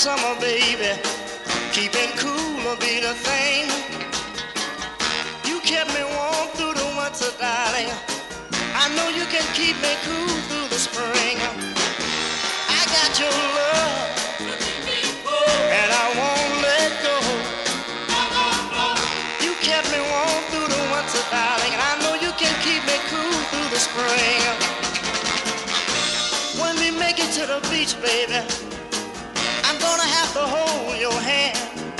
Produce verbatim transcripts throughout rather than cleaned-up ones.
summer, baby. Keeping cool will be the thing. You kept me warm through the winter, darling. I know you can keep me cool through the spring. I got your love, and I won't let go. You kept me warm through the winter, darling. I know you can keep me cool through the spring. When we make it to the beach, baby, I'm gonna have to hold your hand.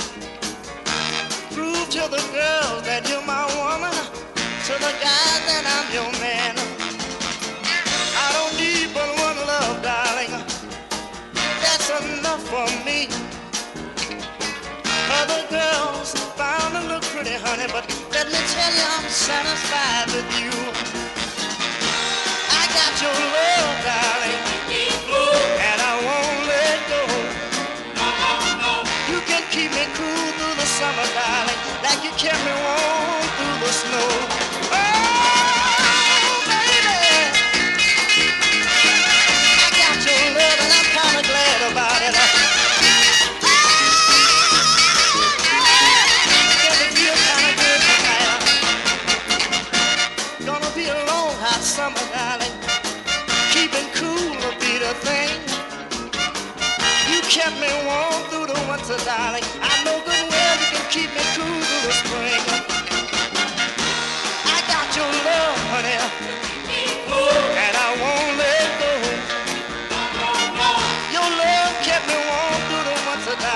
Prove to the girls that you're my woman, to the guys that I'm your man. I don't need but one love, darling. That's enough for me. Other girls found to look pretty, honey, but let me tell you I'm satisfied with you. I got your love, darling, and I won't let go. You can keep me cool through the summer, darling, like you kept me warm through the snow. Oh, baby, I got your love and I'm kind of glad about it. Yeah, it feel kind of good tonight. Gonna be a long, hot summer, darling. Keeping cool will be the thing. You kept me warm through the winter, darling. I know good well you can keep me cool through the spring.